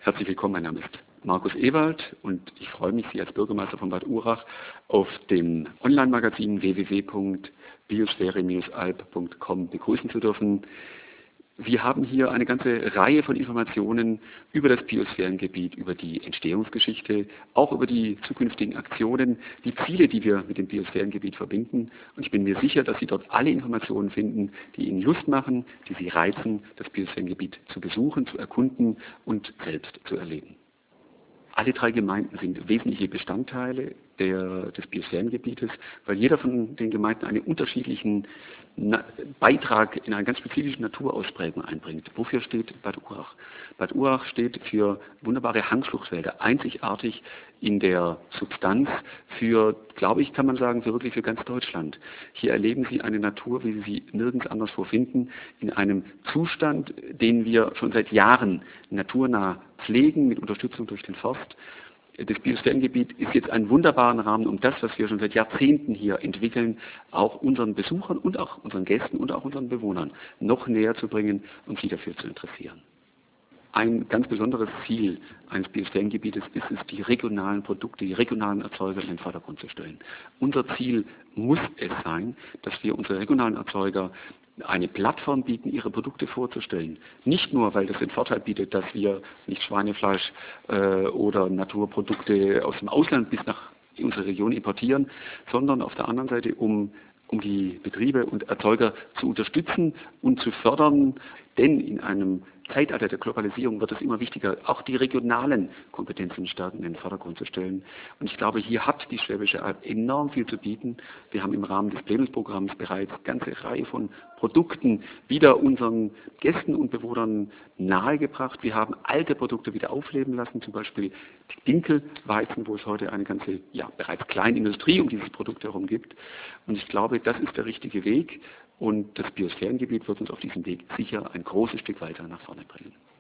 Herzlich willkommen, mein Name ist Markus Ewald und ich freue mich, Sie als Bürgermeister von Bad Urach auf dem Online-Magazin www.biosphäre-alb.com begrüßen zu dürfen. Wir haben hier eine ganze Reihe von Informationen über das Biosphärengebiet, über die Entstehungsgeschichte, auch über die zukünftigen Aktionen, die Ziele, die wir mit dem Biosphärengebiet verbinden. Und ich bin mir sicher, dass Sie dort alle Informationen finden, die Ihnen Lust machen, die Sie reizen, das Biosphärengebiet zu besuchen, zu erkunden und selbst zu erleben. Alle drei Gemeinden sind wesentliche Bestandteile des Biosphärengebietes, weil jeder von den Gemeinden einen unterschiedlichen Beitrag in einer ganz spezifischen Naturausprägung einbringt. Wofür steht Bad Urach? Bad Urach steht für wunderbare Hangschluchtwälder, einzigartig in der Substanz, für, glaube ich, kann man sagen, für ganz Deutschland. Hier erleben Sie eine Natur, wie Sie sie nirgends anderswo finden, in einem Zustand, den wir schon seit Jahren naturnah pflegen, mit Unterstützung durch den Forst. Das Biosphärengebiet ist jetzt ein wunderbarer Rahmen, um das, was wir schon seit Jahrzehnten hier entwickeln, auch unseren Besuchern und auch unseren Gästen und auch unseren Bewohnern noch näher zu bringen und sie dafür zu interessieren. Ein ganz besonderes Ziel eines Biosphärengebietes ist es, die regionalen Produkte, die regionalen Erzeuger in den Vordergrund zu stellen. Unser Ziel muss es sein, dass wir unsere regionalen Erzeuger eine Plattform bieten, ihre Produkte vorzustellen. Nicht nur, weil das den Vorteil bietet, dass wir nicht Schweinefleisch oder Naturprodukte aus dem Ausland bis nach unsere Region importieren, sondern auf der anderen Seite, um die Betriebe und Erzeuger zu unterstützen und zu fördern, denn in einem Zeitalter der Globalisierung wird es immer wichtiger, auch die regionalen Kompetenzen stärken in den Vordergrund zu stellen. Und ich glaube, hier hat die Schwäbische Alb enorm viel zu bieten. Wir haben im Rahmen des Plenumsprogramms bereits eine ganze Reihe von Produkten wieder unseren Gästen und Bewohnern nahegebracht. Wir haben alte Produkte wieder aufleben lassen, zum Beispiel die Dinkelweizen, wo es heute eine ganze, bereits kleine Industrie um dieses Produkt herum gibt. Und ich glaube, das ist der richtige Weg. Und das Biosphärengebiet wird uns auf diesem Weg sicher ein großes Stück weiter nach vorne bringen.